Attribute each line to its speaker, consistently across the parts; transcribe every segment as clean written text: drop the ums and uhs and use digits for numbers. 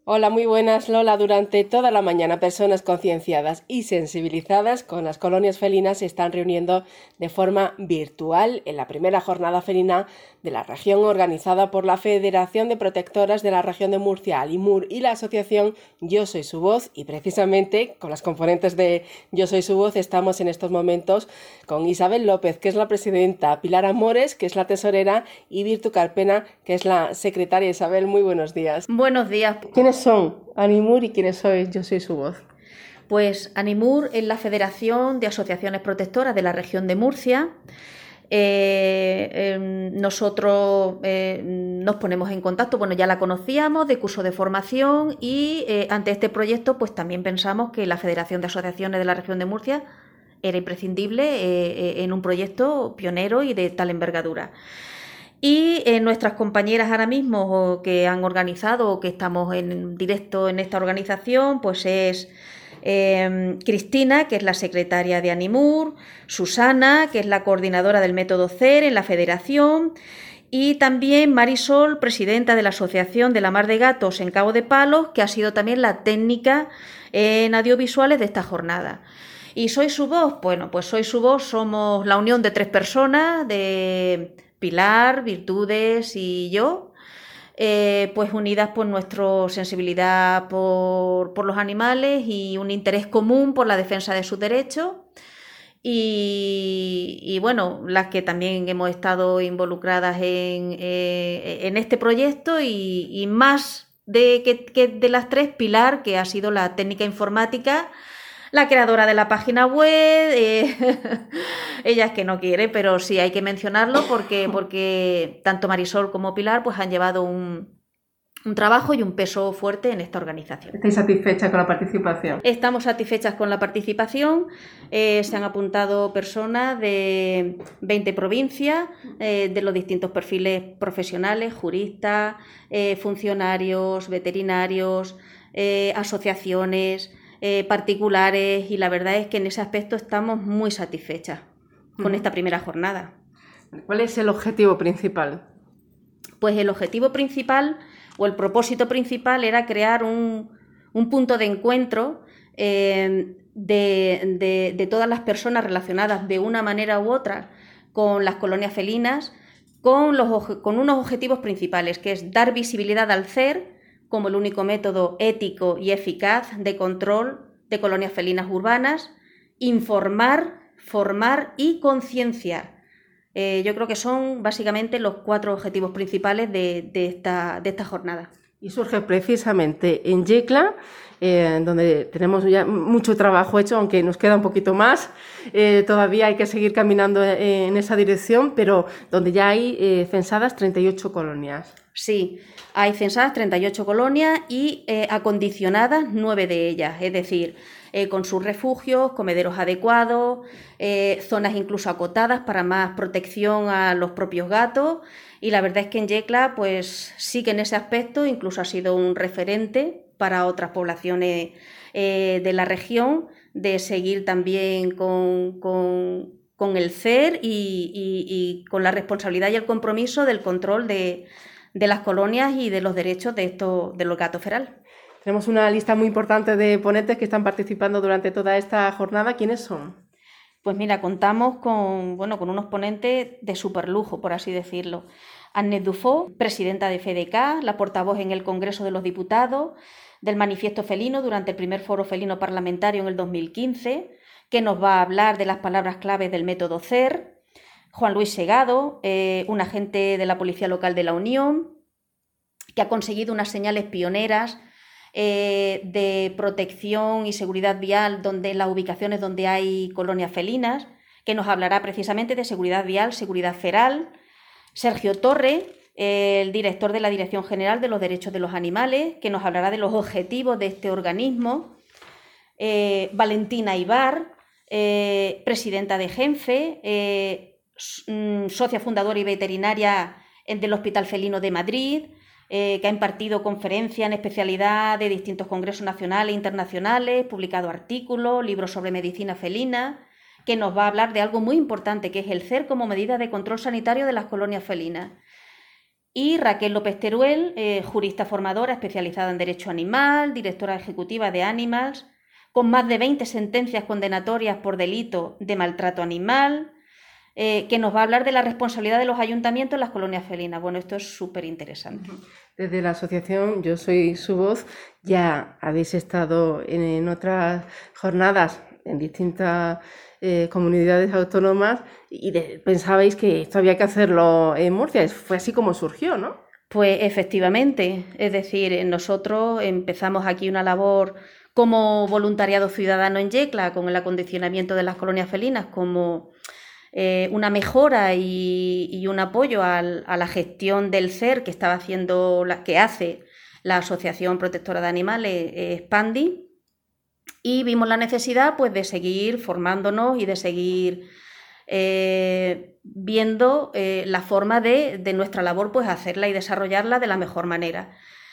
Speaker 1: Hola, muy buenas, Lola. Durante toda la mañana, personas concienciadas y sensibilizadas con las colonias felinas se están reuniendo de forma virtual en la primera jornada felina de la región, organizada por la Federación de Protectoras de la Región de Murcia, Alimur, y la asociación Yo Soy Su Voz. Y precisamente con las componentes de Yo Soy Su Voz estamos en estos momentos con Isabel López, que es la presidenta, Pilar Amores, que es la tesorera, y Virtu Carpena, que es la secretaria. Isabel, muy buenos días.
Speaker 2: Buenos días.
Speaker 1: ¿Quiénes son Animur y quiénes soy Yo Soy Su Voz?
Speaker 2: Pues Animur es la Federación de Asociaciones Protectoras de la región de Murcia. Nosotros nos ponemos en contacto, bueno, ya la conocíamos de curso de formación y ante este proyecto pues también pensamos que la Federación de Asociaciones de la región de Murcia era imprescindible en un proyecto pionero y de tal envergadura. Y nuestras compañeras ahora mismo que han organizado o que estamos en directo en esta organización, pues es Cristina, que es la secretaria de Animur, Susana, que es la coordinadora del método CER en la federación, y también Marisol, presidenta de la Asociación de la Mar de Gatos en Cabo de Palos, que ha sido también la técnica en audiovisuales de esta jornada. ¿Y Soy Su Voz? Bueno, pues Soy Su Voz somos la unión de 3 personas, de Pilar, Virtudes y yo, pues unidas por nuestra sensibilidad por los animales y un interés común por la defensa de sus derechos. Y bueno, las que también hemos estado involucradas en este proyecto y más que de las 3, Pilar, que ha sido la técnica informática, la creadora de la página web, ella es que no quiere, pero sí hay que mencionarlo porque tanto Marisol como Pilar pues han llevado un trabajo y un peso fuerte en esta organización.
Speaker 1: ¿Estáis satisfechas con la participación?
Speaker 2: Estamos satisfechas con la participación, se han apuntado personas de 20 provincias, de los distintos perfiles profesionales, juristas, funcionarios, veterinarios, asociaciones, particulares, y la verdad es que en ese aspecto estamos muy satisfechas con esta primera jornada.
Speaker 1: ¿Cuál es el objetivo principal?
Speaker 2: Pues el objetivo principal o el propósito principal era crear un punto de encuentro de todas las personas relacionadas de una manera u otra con las colonias felinas, con unos objetivos principales, que es dar visibilidad al CER como el único método ético y eficaz de control de colonias felinas urbanas, informar, formar y concienciar. Yo creo que son básicamente los 4 objetivos principales de esta jornada.
Speaker 1: Y surge precisamente en Yecla, donde tenemos ya mucho trabajo hecho, aunque nos queda un poquito más. Todavía hay que seguir caminando en esa dirección, pero donde ya hay censadas 38 colonias.
Speaker 2: Sí, hay censadas 38 colonias y acondicionadas 9 de ellas, es decir, con sus refugios, comederos adecuados, zonas incluso acotadas para más protección a los propios gatos. Y la verdad es que en Yecla pues sí que en ese aspecto incluso ha sido un referente para otras poblaciones de la región, de seguir también con el CER y con la responsabilidad y el compromiso del control de las colonias y de los derechos de los gatos feral.
Speaker 1: Tenemos una lista muy importante de ponentes que están participando durante toda esta jornada. ¿Quiénes son?
Speaker 2: Pues mira, contamos con unos ponentes de superlujo, por así decirlo. Agnès Dufaux, presidenta de FEDECA, la portavoz en el Congreso de los Diputados del Manifiesto Felino durante el primer foro felino parlamentario en el 2015, que nos va a hablar de las palabras claves del método CER. Juan Luis Segado, un agente de la Policía Local de la Unión, que ha conseguido unas señales pioneras de protección y seguridad vial en las ubicaciones donde hay colonias felinas, que nos hablará precisamente de seguridad vial, seguridad feral. Sergio Torre, el director de la Dirección General de los Derechos de los Animales, que nos hablará de los objetivos de este organismo. Valentina Ibar, presidenta de GENFE, socia fundadora y veterinaria del Hospital Felino de Madrid, que ha impartido conferencias en especialidad de distintos congresos nacionales e internacionales, publicado artículos, libros sobre medicina felina, que nos va a hablar de algo muy importante, que es el CER como medida de control sanitario de las colonias felinas. y Raquel López Teruel, jurista formadora especializada en Derecho Animal, directora ejecutiva de Animals, con más de 20 sentencias condenatorias por delito de maltrato animal, que nos va a hablar de la responsabilidad de los ayuntamientos en las colonias felinas. Bueno, esto es súper interesante.
Speaker 1: Desde la asociación Yo Soy Su Voz ya habéis estado en otras jornadas en distintas comunidades autónomas y pensabais que esto había que hacerlo en Murcia. Fue así como surgió, ¿no?
Speaker 2: Pues efectivamente, es decir, nosotros empezamos aquí una labor como voluntariado ciudadano en Yecla, con el acondicionamiento de las colonias felinas, como una mejora y un apoyo a la gestión del CER que hace la Asociación Protectora de Animales, Spandi, y vimos la necesidad pues de seguir formándonos y de seguir viendo la forma de nuestra labor pues hacerla y desarrollarla de la mejor manera.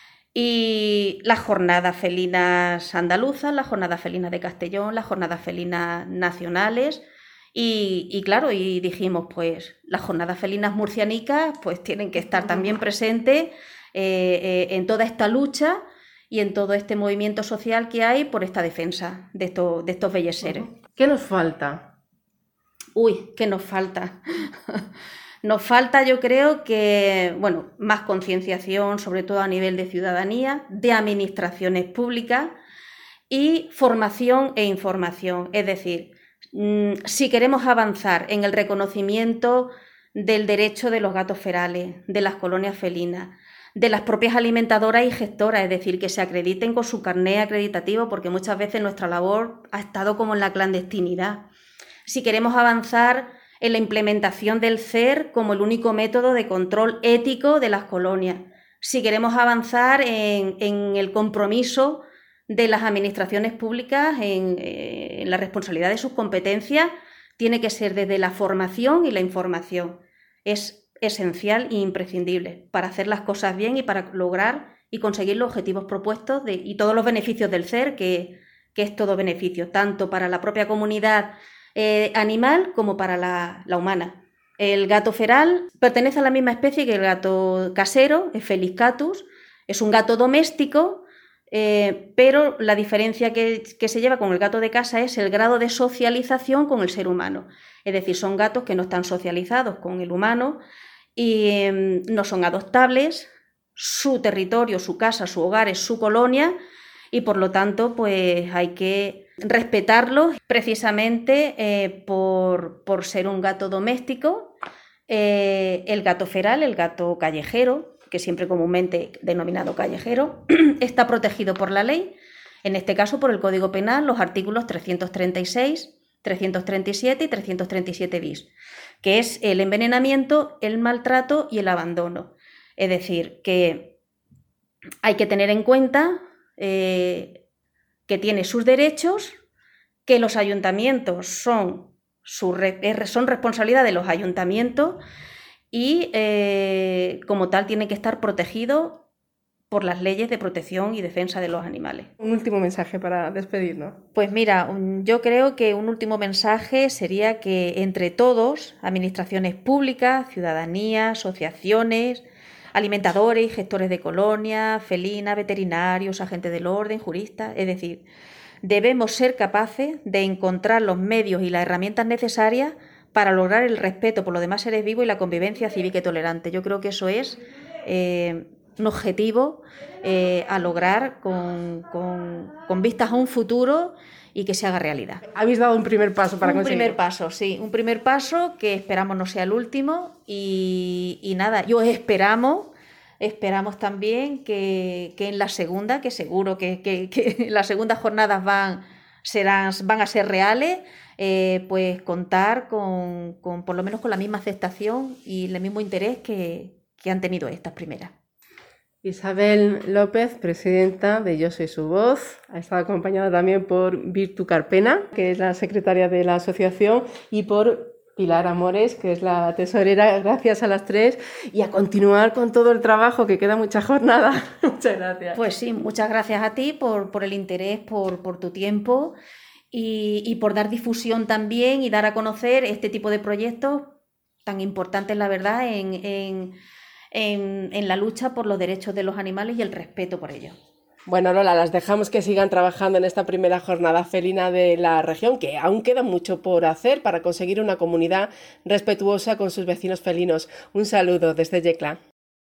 Speaker 2: Y las jornadas felinas andaluzas, las jornadas felinas de Castellón, las jornadas felinas nacionales y claro, y dijimos pues las jornadas felinas murcianicas pues tienen que estar también presentes en toda esta lucha y en todo este movimiento social que hay por esta defensa de estos bellos seres.
Speaker 1: ¿Qué nos falta?
Speaker 2: Uy, ¿qué nos falta? Nos falta, yo creo que, bueno, más concienciación, sobre todo a nivel de ciudadanía, de administraciones públicas y formación e información. Es decir, si queremos avanzar en el reconocimiento del derecho de los gatos ferales, de las colonias felinas, de las propias alimentadoras y gestoras, es decir, que se acrediten con su carné acreditativo, porque muchas veces nuestra labor ha estado como en la clandestinidad. Si queremos avanzar en la implementación del CER como el único método de control ético de las colonias, si queremos avanzar en el compromiso de las administraciones públicas en la responsabilidad de sus competencias, tiene que ser desde la formación y la información. Es esencial e imprescindible para hacer las cosas bien y para lograr y conseguir los objetivos propuestos y todos los beneficios del CER, que es todo beneficio, tanto para la propia comunidad animal como para la humana. El gato feral pertenece a la misma especie que el gato casero, es Felis catus, es un gato doméstico, pero la diferencia que se lleva con el gato de casa es el grado de socialización con el ser humano. Es decir, son gatos que no están socializados con el humano y no son adoptables, su territorio, su casa, su hogar es su colonia y por lo tanto pues hay que respetarlos precisamente por ser un gato doméstico. El gato feral, el gato callejero, que siempre comúnmente denominado callejero, está protegido por la ley, en este caso por el Código Penal, los artículos 336, 337 y 337 bis, que es el envenenamiento, el maltrato y el abandono. Es decir, que hay que tener en cuenta que tiene sus derechos, que los ayuntamientos son responsabilidad de los ayuntamientos y como tal tiene que estar protegido por las leyes de protección y defensa de los animales.
Speaker 1: Un último mensaje para despedirnos.
Speaker 2: Pues mira, yo creo que un último mensaje sería que entre todos, administraciones públicas, ciudadanía, asociaciones, alimentadores y gestores de colonias, felinas, veterinarios, agentes del orden, juristas, es decir, debemos ser capaces de encontrar los medios y las herramientas necesarias para lograr el respeto por los demás seres vivos y la convivencia cívica y tolerante. Yo creo que eso es un objetivo a lograr con vistas a un futuro y que se haga realidad.
Speaker 1: Habéis dado un primer paso para conseguirlo.
Speaker 2: Un primer paso, sí, un primer paso que esperamos no sea el último y nada, yo esperamos también que en la segunda, que seguro que las segundas jornadas van a ser reales, pues contar con por lo menos con la misma aceptación y el mismo interés que han tenido estas primeras.
Speaker 1: Isabel López, presidenta de Yo Soy Su Voz, ha estado acompañada también por Virtu Carpena, que es la secretaria de la asociación, y por Pilar Amores, que es la tesorera. Gracias a las tres y a continuar con todo el trabajo, que queda mucha jornada. Muchas gracias.
Speaker 2: Pues sí, muchas gracias a ti por el interés, por tu tiempo y por dar difusión también y dar a conocer este tipo de proyectos tan importantes, la verdad, en en la lucha por los derechos de los animales y el respeto por ellos.
Speaker 1: Bueno, Lola, las dejamos que sigan trabajando en esta primera jornada felina de la región, que aún queda mucho por hacer para conseguir una comunidad respetuosa con sus vecinos felinos. Un saludo desde Yecla.